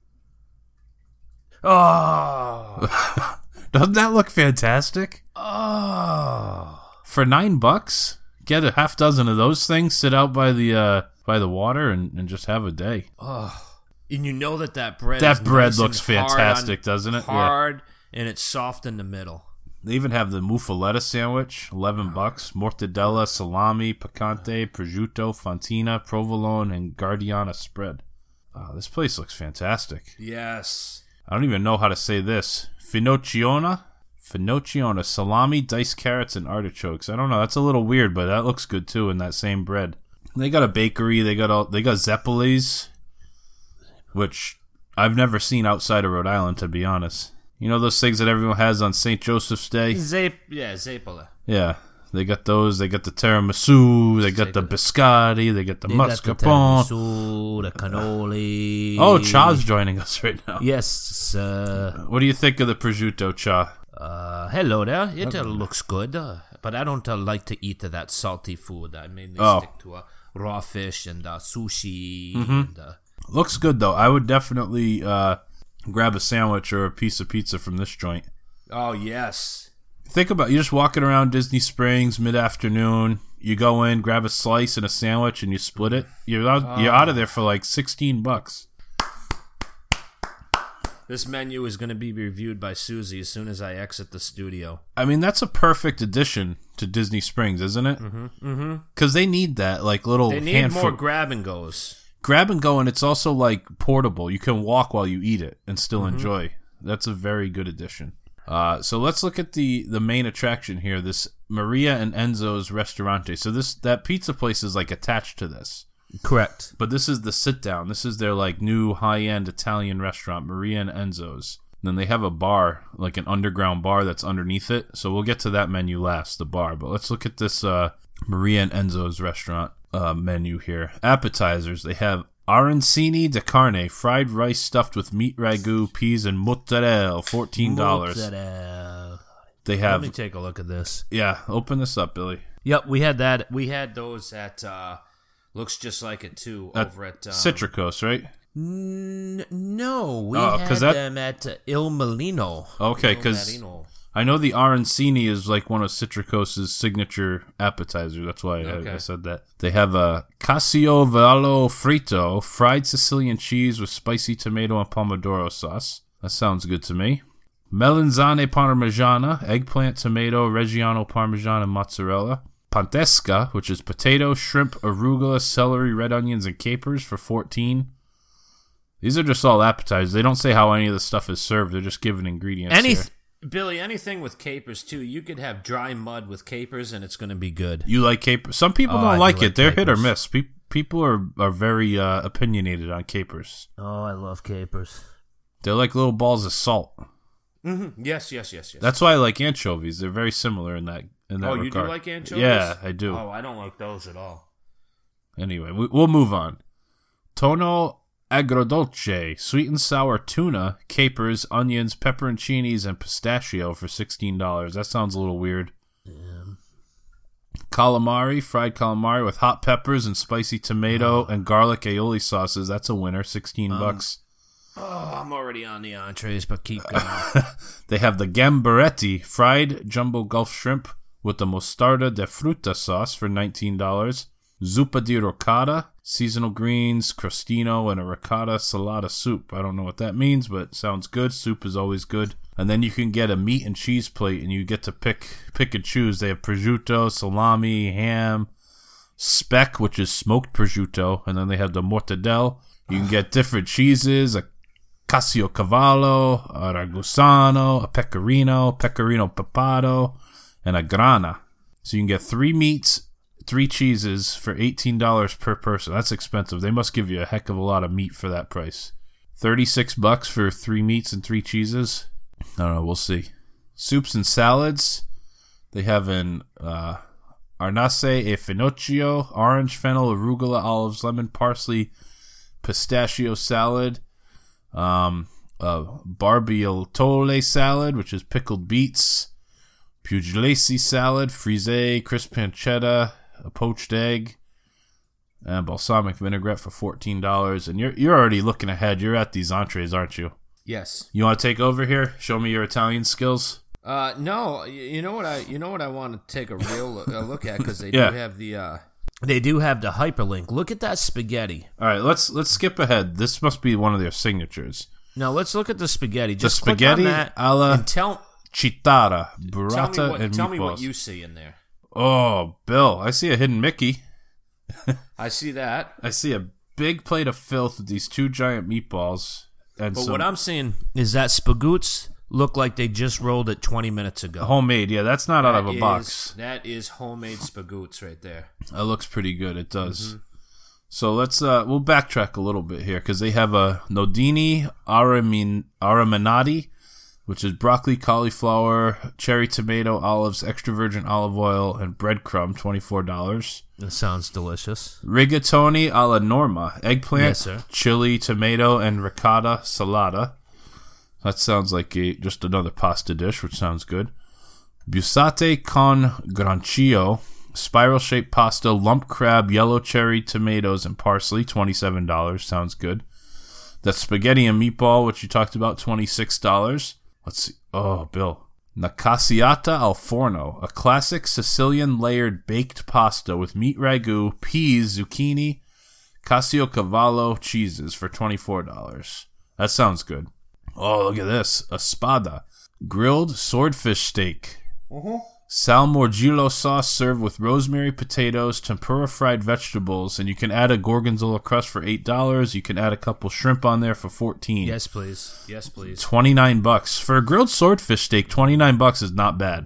Oh, doesn't that look fantastic? Oh, for $9, get a half dozen of those things. Sit out by the water and just have a day. Oh, and you know that bread. That bread looks fantastic, doesn't it? Hard, and it's soft in the middle. They even have the muffaletta sandwich, $11. Mortadella, salami, picante, prosciutto, fontina, provolone, and Guardiana spread. This place looks fantastic. Yes. I don't even know how to say this. Finocchiona, salami, diced carrots, and artichokes. I don't know. That's a little weird, but that looks good too in that same bread. They got a bakery. They got Zeppelis, which I've never seen outside of Rhode Island, to be honest. You know those things that everyone has on St. Joseph's Day? Zeppole. Yeah, they got those. They got the tiramisu. They got the biscotti. They got the mascarpone. The cannoli. Oh, Cha's joining us right now. Yes. What do you think of the prosciutto, Cha? Hello there. It looks good, but I don't like to eat that salty food. I mainly stick to raw fish and sushi. Mm-hmm. Looks good though. I would definitely grab a sandwich or a piece of pizza from this joint. Oh yes. Think about it. You're just walking around Disney Springs mid-afternoon. You go in, grab a slice and a sandwich, and you split it. You're out of there for like $16. This menu is going to be reviewed by Susie as soon as I exit the studio. I mean, that's a perfect addition to Disney Springs, isn't it? Mm-hmm. Because they need that, like, little They need more grab and goes. Grab and go, and it's also, like, portable. You can walk while you eat it and still enjoy. That's a very good addition. So let's look at the main attraction here, this Maria and Enzo's Restaurante. So that pizza place is, like, attached to this. Correct. But this is the sit-down. This is their, like, new high-end Italian restaurant, Maria and Enzo's. And then they have a bar, like an underground bar that's underneath it. So we'll get to that menu last, the bar. But let's look at this Maria and Enzo's restaurant menu here. Appetizers. They have arancini de carne, fried rice stuffed with meat ragu, peas, and mozzarella, $14. Mozzarella. They have. Let me take a look at this. Yeah, open this up, Billy. Yep, we had that. We had those at. Looks just like it too over at Citricos, right? No, we had them at Il Molino. Okay, because I know the arancini is like one of Citricos' signature appetizers. That's why I said that. They have a Casiovallo Frito, fried Sicilian cheese with spicy tomato and pomodoro sauce. That sounds good to me. Melanzane Parmigiana, eggplant, tomato, Reggiano Parmesan, and mozzarella. pantesca, which is potato, shrimp, arugula, celery, red onions, and capers for $14. These are just all appetizers. They don't say how any of the stuff is served. They're just giving ingredients here. Billy, anything with capers, too. You could have dry mud with capers, and it's going to be good. You like capers? Some people don't like it. They're hit or miss. People are very opinionated on capers. Oh, I love capers. They're like little balls of salt. Mm-hmm. Yes. That's why I like anchovies. They're very similar in that regard. Oh, you do like anchovies? Yeah, I do. Oh, I don't like those at all. Anyway, we'll move on. Tonno agrodolce, sweet and sour tuna, capers, onions, pepperoncinis, and pistachio for $16. That sounds a little weird. Yeah. Calamari, fried calamari with hot peppers and spicy tomato and garlic aioli sauces. That's a winner, $16. Oh, I'm already on the entrees, but keep going. They have the gamberetti, fried jumbo Gulf shrimp with the mostarda de fruta sauce for $19. Zuppa di ricotta, seasonal greens, crostino, and a ricotta salata soup. I don't know what that means, but sounds good. Soup is always good. And then you can get a meat and cheese plate, and you get to pick and choose. They have prosciutto, salami, ham, speck, which is smoked prosciutto, and then they have the mortadella. You can get different cheeses, a Cassiocavallo, a Ragusano, a Pecorino Pepato, and a Grana. So you can get 3 meats, 3 cheeses for $18 per person. That's expensive. They must give you a heck of a lot of meat for that price. $36 for 3 meats and 3 cheeses. I don't know. We'll see. Soups and salads. They have an Arnace e Finocchio, orange, fennel, arugula, olives, lemon, parsley, pistachio salad. Barbietole salad, which is pickled beets. Pugliese salad, frisee, crisp pancetta, a poached egg, and balsamic vinaigrette for $14. And you're already looking ahead. You're at these entrees, aren't you? Yes. You want to take over here? Show me your Italian skills. No. You know what I want to take a real look at, because they do have the hyperlink. Look at that spaghetti. All right, let's skip ahead. This must be one of their signatures. Now let's look at the spaghetti. Just spaghetti alla Chitara, burrata, and meatballs. Tell me what you see in there. Oh, Bill, I see a hidden Mickey. I see that. I see a big plate of filth with these 2 giant meatballs. But what I'm seeing is that spagoots look like they just rolled it 20 minutes ago. Homemade, yeah, that's not out of a box. That is homemade spagoots right there. That looks pretty good, it does. Mm-hmm. So let's we'll backtrack a little bit here, because they have a Nodini Araminati, which is broccoli, cauliflower, cherry tomato, olives, extra virgin olive oil, and breadcrumb, $24. That sounds delicious. Rigatoni alla Norma, eggplant, yes, sir. Chili, tomato, and ricotta salata. That sounds like just another pasta dish, which sounds good. Busate con granchio, spiral-shaped pasta, lump crab, yellow cherry, tomatoes, and parsley, $27. Sounds good. That spaghetti and meatball, which you talked about, $26. Let's see. Oh, Bill. Nacasiata al forno, a classic Sicilian layered baked pasta with meat ragu, peas, zucchini, Cassiocavallo cheeses for $24. That sounds good. Oh, look at this. A spada, grilled swordfish steak. Salmorgillo sauce served with rosemary, potatoes, tempura fried vegetables, and you can add a gorgonzola crust for $8. You can add a couple shrimp on there for $14. Yes, please. Yes, please. $29 for a grilled swordfish steak. $29 is not bad.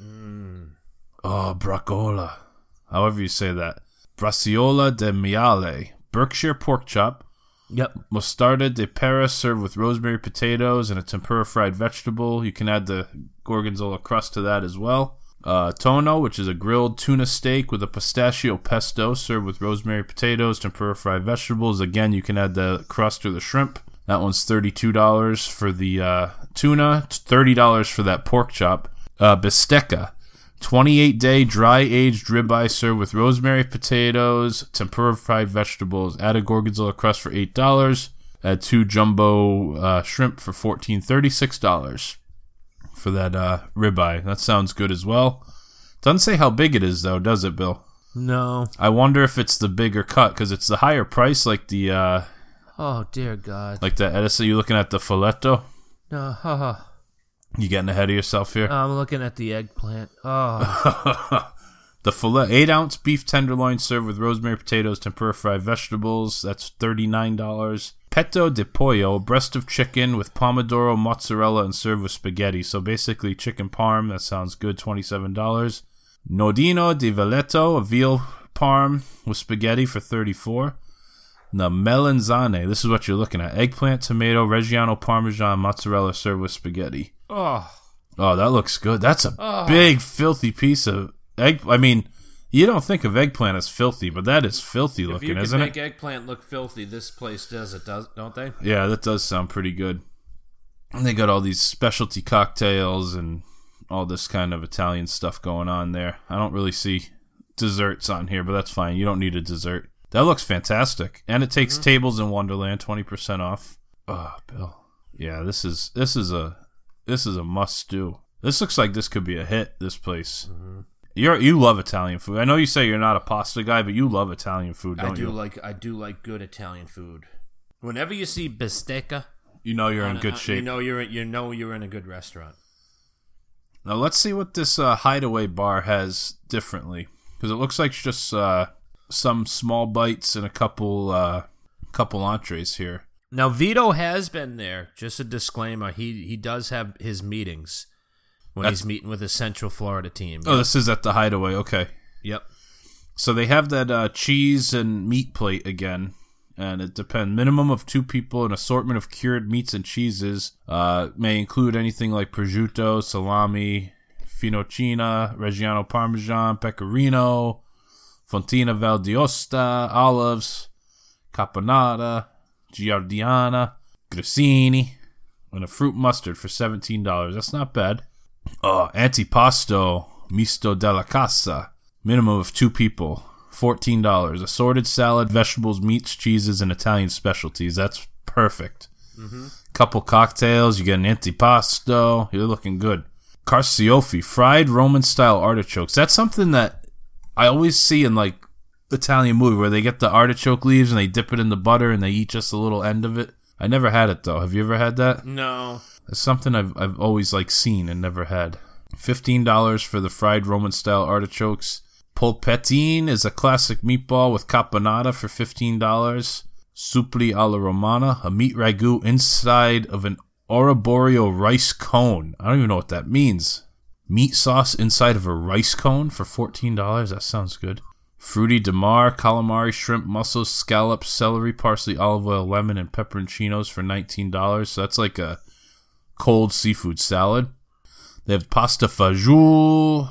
Oh, bracola, however you say that. Braciola de Miale, Berkshire pork chop. Yep. Mostarda de pera served with rosemary, potatoes, and a tempura fried vegetable. You can add the gorgonzola crust to that as well. Tonno, which is a grilled tuna steak with a pistachio pesto served with rosemary, potatoes, tempura fried vegetables. Again, you can add the crust or the shrimp. That one's $32 for the tuna, $30 for that pork chop. Bistecca, 28-day dry-aged ribeye served with rosemary, potatoes, tempura fried vegetables. Add a gorgonzola crust for $8. Add 2 jumbo shrimp for $14. $36 for that ribeye. That sounds good as well. Doesn't say how big it is, though, does it, Bill? No. I wonder if it's the bigger cut, because it's the higher price, like the... oh, dear God. Like the Edison. You looking at the filetto? No, You getting ahead of yourself here? I'm looking at the eggplant. Oh. The filet, 8-ounce beef tenderloin served with rosemary, potatoes, tempura fried vegetables. That's $39. Petto di pollo, a breast of chicken with pomodoro, mozzarella, and served with spaghetti. So basically chicken parm. That sounds good. $27. Nodino di Veneto, a veal parm with spaghetti for $34. The melanzane, this is what you're looking at. Eggplant, tomato, Reggiano Parmesan, mozzarella served with spaghetti. Oh, that looks good. That's a big, filthy piece of egg. I mean, you don't think of eggplant as filthy, but that is filthy looking, isn't it? If you can make eggplant look filthy, this place does it, don't they? Yeah, that does sound pretty good. And they got all these specialty cocktails and all this kind of Italian stuff going on there. I don't really see desserts on here, but that's fine. You don't need a dessert. That looks fantastic. And it takes Tables in Wonderland 20% off. Oh, Bill. Yeah, this is a must do. This looks like this could be a hit, this place. You love Italian food. I know you say you're not a pasta guy, but you love Italian food, don't you? I do like good Italian food. Whenever you see bistecca, you know you're in good shape. You know you're in a good restaurant. Now let's see what this Hideaway bar has differently, because it looks like just some small bites and a couple entrees here. Now Vito has been there. Just a disclaimer: he does have his meetings when he's meeting with his Central Florida team. Oh, this is at the Hideaway. Okay. Yep. So they have that cheese and meat plate again, and it depends. Minimum of 2 people. An assortment of cured meats and cheeses may include anything like prosciutto, salami, finocchina, Reggiano Parmesan, pecorino, Fontina Val d'Aosta, olives, caponata, giardiana, grissini, and a fruit mustard for $17. That's not bad. Antipasto, misto della casa. Minimum of 2 people. $14. Assorted salad, vegetables, meats, cheeses, and Italian specialties. That's perfect. Couple cocktails. You get an antipasto. You're looking good. Carciofi, fried Roman-style artichokes. That's something that I always see in like Italian movie where they get the artichoke leaves and they dip it in the butter and they eat just a little end of it. I never had it though. Have you ever had that? No. It's something I've always like seen and never had. $15 for the fried Roman-style artichokes. Polpettine is a classic meatball with caponata for $15. Supli alla Romana, a meat ragu inside of an Arborio rice cone. I don't even know what that means. Meat sauce inside of a rice cone for $14. That sounds good. Fruity de mar, calamari, shrimp, mussels, scallops, celery, parsley, olive oil, lemon, and pepperoncinos for $19. So that's like a cold seafood salad. They have pasta fagioli,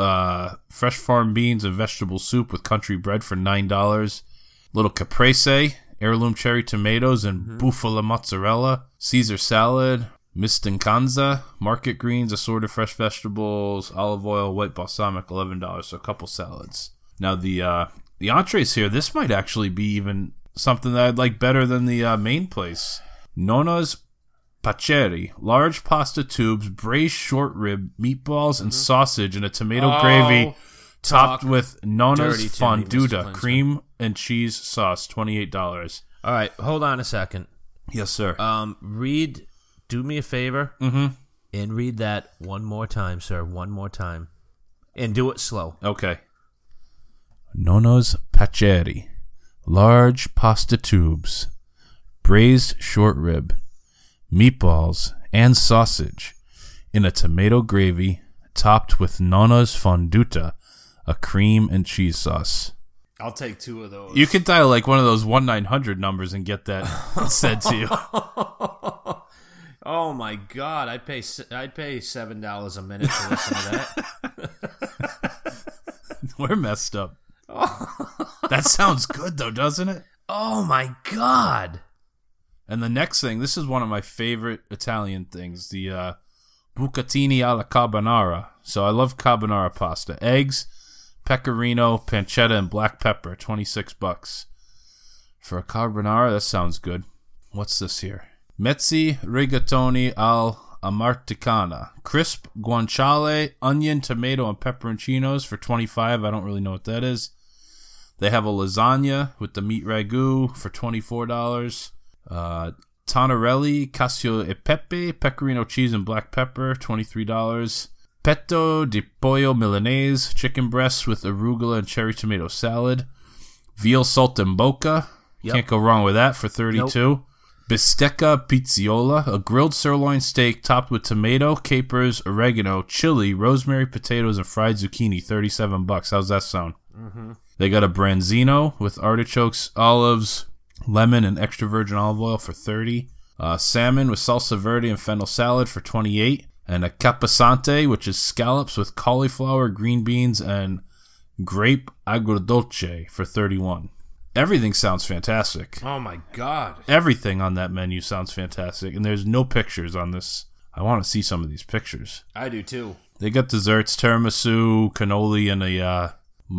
fresh farm beans and vegetable soup with country bread for $9. Little caprese, heirloom cherry tomatoes and bufala mozzarella. Caesar salad, mistancanza, market greens, assorted fresh vegetables, olive oil, white balsamic, $11. So a couple salads. Now the entrees here, this might actually be even something that I'd like better than the main place. Nonna's Paccheri, large pasta tubes, braised short rib, meatballs, and sausage in a tomato gravy topped with Nonna's fonduta, cream and cheese sauce, $28. All right, hold on a second. Yes, sir. Do me a favor and read that one more time, sir. One more time. And do it slow. Okay. Nonna's Paccheri, large pasta tubes, braised short rib, meatballs, and sausage in a tomato gravy topped with Nonna's fonduta, a cream and cheese sauce. I'll take 2 of those. You could dial like one of those 1-900 numbers and get that said to you. Oh my God! I'd pay $7 a minute to listen to that. We're messed up. That sounds good though, doesn't it? Oh my God! And the next thing, this is one of my favorite Italian things, the bucatini alla carbonara. So I love carbonara pasta. Eggs, pecorino, pancetta, and black pepper, $26. For a carbonara, that sounds good. What's this here? Mezzi rigatoni al amarticana. Crisp guanciale, onion, tomato, and pepperoncinos for $25. I don't really know what that is. They have a lasagna with the meat ragu for $24. Tonarelli, cacio e pepe, pecorino cheese and black pepper, $23. Petto di pollo milanese, chicken breasts with arugula and cherry tomato salad. Veal saltimbocca. Yep. Can't go wrong with that for $32. Nope. Bistecca pizziola, a grilled sirloin steak topped with tomato, capers, oregano, chili, rosemary, potatoes, and fried zucchini. $37. How's that sound? Mm-hmm. They got a branzino with artichokes, olives, lemon, and extra virgin olive oil for $30. Salmon with salsa verde and fennel salad for $28. And a capasante, which is scallops with cauliflower, green beans, and grape agrodolce for $31. Everything sounds fantastic. Oh my god. Everything on that menu sounds fantastic, and there's no pictures on this. I want to see some of these pictures. I do too. They got desserts, tiramisu, cannoli, and a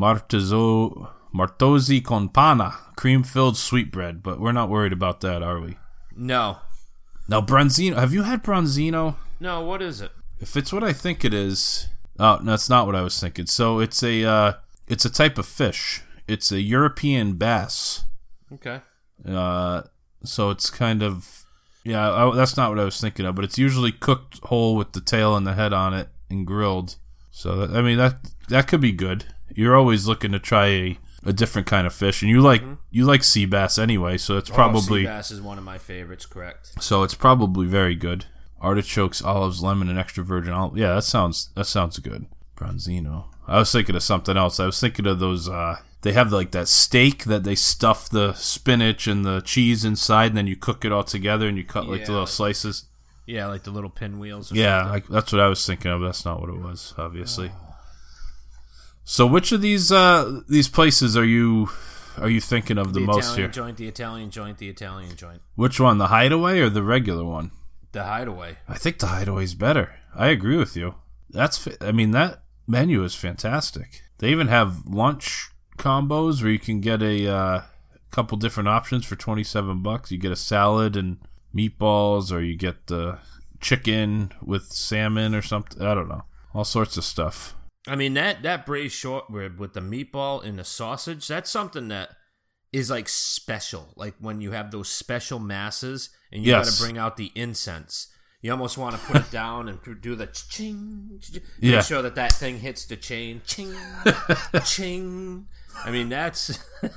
martozzi con panna, cream-filled sweetbread, but we're not worried about that, are we? No. Now, branzino, have you had branzino? No, what is it? If it's what I think it is... Oh, no, it's not what I was thinking. So it's a type of fish. It's a European bass. Okay. So it's kind of... Yeah, that's not what I was thinking of, but it's usually cooked whole with the tail and the head on it and grilled. So, that could be good. You're always looking to try a different kind of fish, and you like sea bass anyway, so it's probably... sea bass is one of my favorites, correct. So it's probably very good. Artichokes, olives, lemon, and extra virgin olive. Yeah, that sounds good. Branzino. I was thinking of something else. I was thinking of those... They have like that steak that they stuff the spinach and the cheese inside, and then you cook it all together, and you cut like the little slices. Yeah, like the little pinwheels. Yeah, that's what I was thinking of. That's not what it was, obviously. Oh. So, which of these places are you thinking of the most here? The Italian joint. Which one, the Hideaway or the regular one? The Hideaway. I think the Hideaway's better. I agree with you. That menu is fantastic. They even have lunch combos where you can get a couple different options for $27. You get a salad and meatballs, or you get the chicken with salmon or something. I don't know. All sorts of stuff. I mean, that braised short rib with the meatball and the sausage, that's something that is like special. Like when you have those special masses and you got to bring out the incense. You almost want to put it down and do the ching. Make sure that thing hits the chain. Ching, ching. I mean, that's...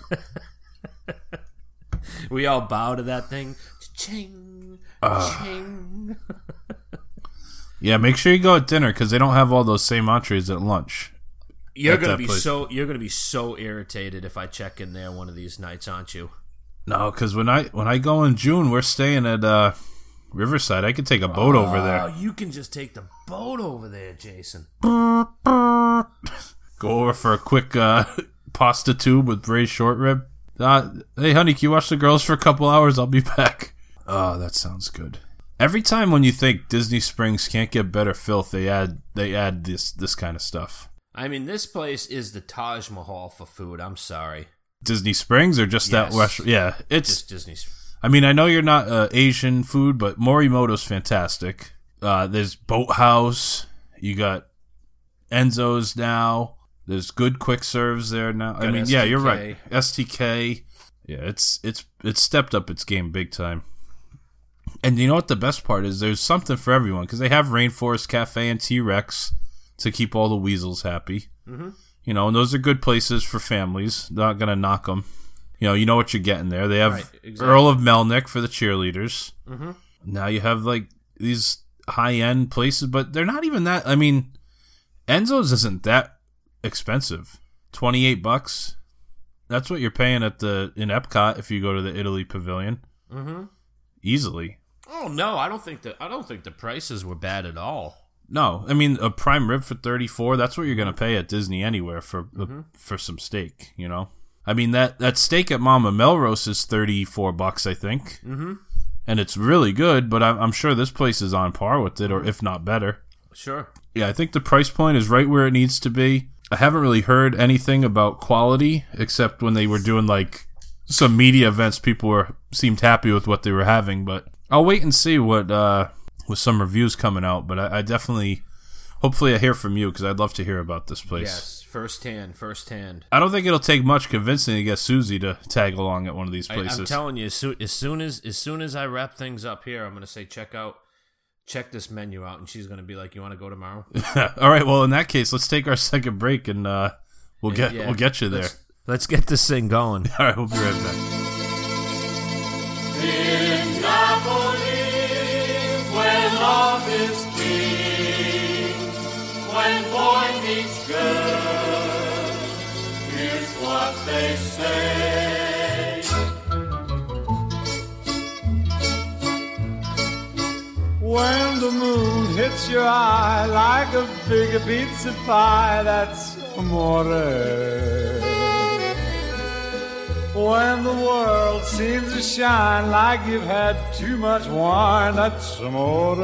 we all bow to that thing. Ching, ching. Yeah, make sure you go at dinner because they don't have all those same entrees at lunch. You're gonna be so irritated if I check in there one of these nights, aren't you? No, because when I go in June, we're staying at Riverside. I could take a boat over there. Oh, you can just take the boat over there, Jason. Go over for a quick pasta tube with braised short rib. Hey, honey, can you watch the girls for a couple hours? I'll be back. Oh, that sounds good. Every time when you think Disney Springs can't get better filth, they add this kind of stuff. I mean, this place is the Taj Mahal for food. I'm sorry. Disney Springs or just that restaurant? Yeah, it's just Disney. I mean, I know you're not Asian food, but Morimoto's fantastic. There's Boathouse. You got Enzo's now. There's good quick serves there now. I mean, STK. Yeah, you're right. STK. Yeah, it's stepped up its game big time. And you know what the best part is? There's something for everyone because they have Rainforest Cafe and T-Rex to keep all the weasels happy. Mm-hmm. You know, and those are good places for families. Not going to knock them. You know what you're getting there. They have Earl of Melnick for the cheerleaders. Mm-hmm. Now you have like these high-end places, but they're not even that. I mean, Enzo's isn't that expensive. $28. That's what you're paying in Epcot if you go to the Italy Pavilion. Mm-hmm. Easily. Oh no, I don't think the prices were bad at all. No, I mean a prime rib for $34. That's what you're gonna pay at Disney anywhere for some steak. You know, I mean that steak at Mama Melrose is $34, I think, and it's really good. But I'm sure this place is on par with it, or if not better. Sure. Yeah, I think the price point is right where it needs to be. I haven't really heard anything about quality except when they were doing like some media events. People seemed happy with what they were having, but I'll wait and see what with some reviews coming out. But I definitely, hopefully I hear from you because I'd love to hear about this place. Yes, firsthand. I don't think it'll take much convincing to get Susie to tag along at one of these places. I'm telling you, as soon as I wrap things up here, I'm going to say check out check this menu out, and she's going to be like, you want to go tomorrow? All right, well, in that case, let's take our second break, and we'll get you there. Let's get this thing going. All right, we'll be right back. In Napoli, where love is king, when boy meets girl, here's what they say. When the moon hits your eye like a big pizza pie, that's amore. When the world seems to shine like you've had too much wine, that's amore.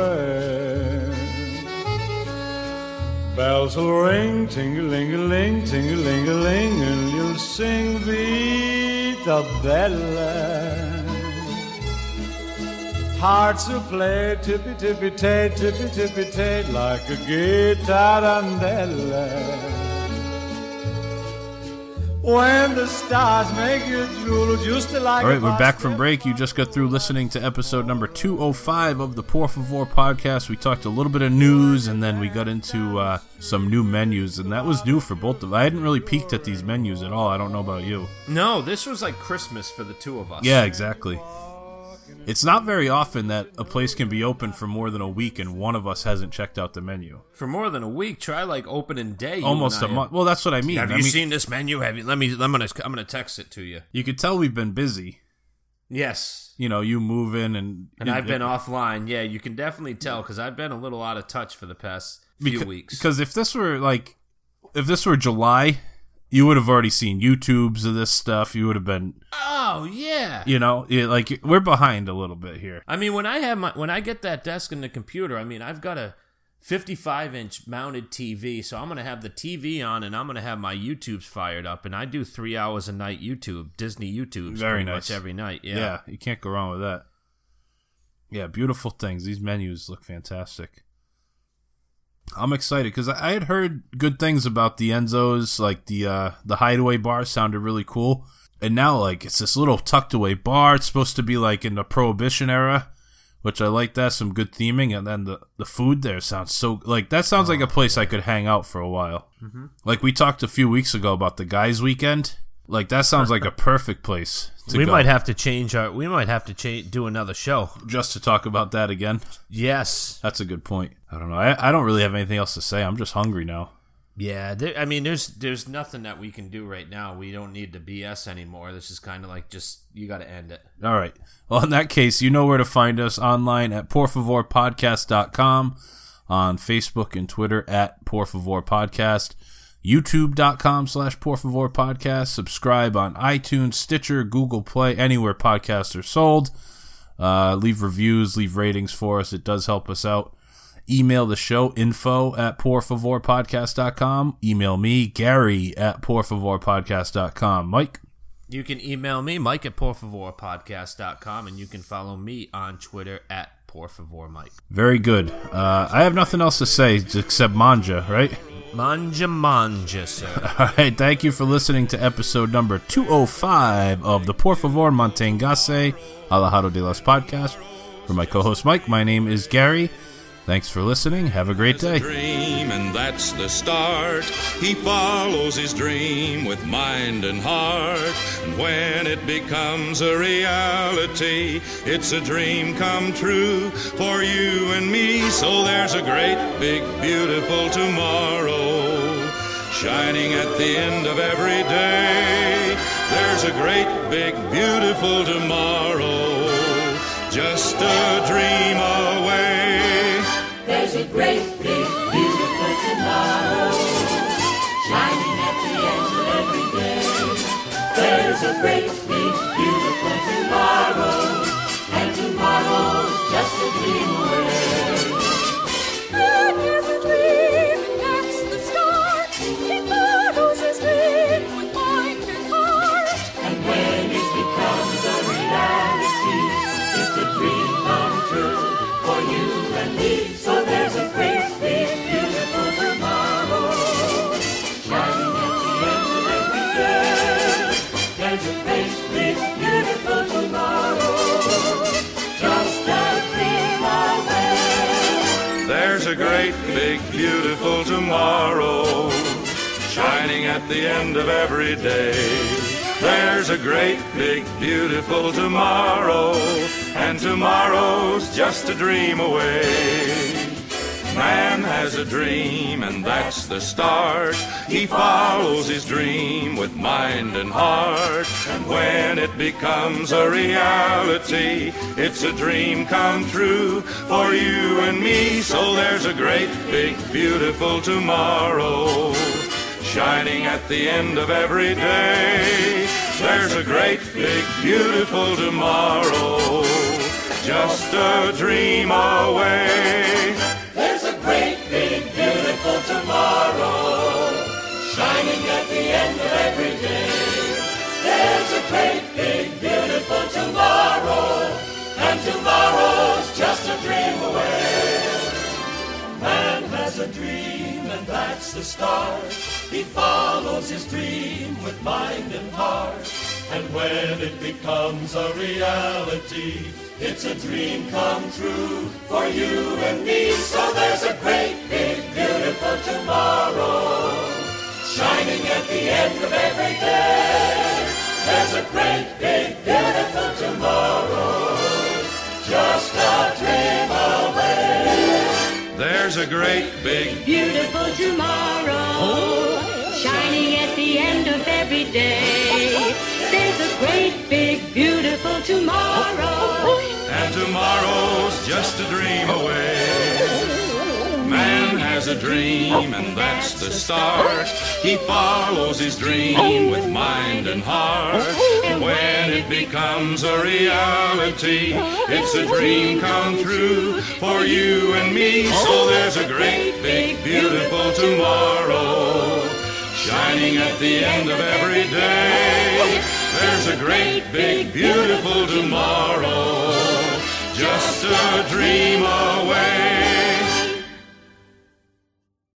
Bells will ring, ting-a-ling-a-ling, ting-a-ling-a-ling, and you'll sing Vita Bella. Hearts will play tippy-tippy-tay, tippy-tippy-tay, like a guitarandella. When the stars make you drool just like. All right, we're back from break. You just got through listening to episode number 205 of the Por Favor podcast. We talked a little bit of news, and then we got into some new menus, and that was new for both of us. I hadn't really peeked at these menus at all. I don't know about you. No, this was like Christmas for the two of us. Yeah, exactly. It's not very often that a place can be open for more than a week and one of us hasn't checked out the menu. For more than a week, try like opening day. Almost a month. Well, that's what I mean. Have you seen this menu? Have you? I'm gonna text it to you. You could tell we've been busy. Yes. You know, you move in and I've been offline. Yeah, you can definitely tell because I've been a little out of touch for the past few weeks. Because if this were July, you would have already seen YouTubes of this stuff. You would have been. Oh yeah. You know, like we're behind a little bit here. I mean, when I get that desk and the computer, I mean, I've got a 55-inch mounted TV, so I'm gonna have the TV on and I'm gonna have my YouTubes fired up, and I do 3 hours a night Disney YouTubes very pretty nice. much every night. Yeah, you can't go wrong with that. Yeah, beautiful things. These menus look fantastic. I'm excited because I had heard good things about the Enzo's, like the Hideaway bar sounded really cool. And now, like, it's this little tucked away bar. It's supposed to be like in the Prohibition era, which I like that. Some good theming. And then the food there sounds so, like, that sounds like a place I could hang out for a while. Mm-hmm. Like, we talked a few weeks ago about the Guys Weekend. Like, that sounds like a perfect place to we go. might have to do another show. Just to talk about that again? Yes. That's a good point. I don't know. I don't really have anything else to say. I'm just hungry now. Yeah, there's nothing that we can do right now. We don't need the BS anymore. This is kind of like just, you got to end it. All right. Well, in that case, you know where to find us online at porfavorpodcast.com, on Facebook and Twitter at porfavorpodcast, youtube.com/porfavorpodcast. Subscribe on iTunes, Stitcher, Google Play, anywhere podcasts are sold. Leave reviews, leave ratings for us. It does help us out. Email the show, info@porfavorpodcast.com. Email me, Gary, at porfavorpodcast.com. Mike? You can email me, Mike, at porfavorpodcast.com, and you can follow me on Twitter at porfavormike. Very good. I have nothing else to say except manja, right? Manja, sir. All right, thank you for listening to episode number 205 of the Por Favor Mantengase Alejado de los Podcast. For my co-host Mike, my name is Gary. Thanks for listening. Have a great day. Dream, and that's the start. He follows his dream with mind and heart. And when it becomes a reality, it's a dream come true for you and me. So there's a great, big, beautiful tomorrow shining at the end of every day. There's a great, big, beautiful tomorrow, just a dream away. There's a great, big, beautiful tomorrow, shining at the end of every day. There's a great, big, beautiful tomorrow, and tomorrow's just a dream away. There is a dream, that's the start. He follows his dream with mind and heart. And when it becomes a reality, it's a dream come true for you a great, big, beautiful tomorrow, shining at the end of every day. There's a great, big, beautiful tomorrow, and tomorrow's just a dream away. Man has a dream, and that's the start. He follows his dream with mind and heart. And when it becomes a reality, it's a dream come true for you and me. So there's a great, big, beautiful tomorrow, shining at the end of every day. There's a great, big, beautiful tomorrow, just a dream away. There's a great, big, beautiful tomorrow, shining at the end of every day. There's a great, big, beautiful tomorrow, and tomorrow's just a dream away. Man has a dream, and that's the start. He follows his dream with mind and heart. And when it becomes a reality, it's a dream come true for you and me. So there's a great, big, beautiful tomorrow, shining at the end of every day. There's a great, big, beautiful tomorrow, just a dream away. There's a great, big, beautiful tomorrow, shining at the end of every day. There's a great, big, beautiful tomorrow, and tomorrow's just a dream away. Man has a dream, and that's the start. He follows his dream with mind and heart. And when it becomes a reality, it's a dream come true for you and me. So there's a great, big, beautiful tomorrow, shining at the end of every day. There's a great, big, beautiful tomorrow, just a dream away.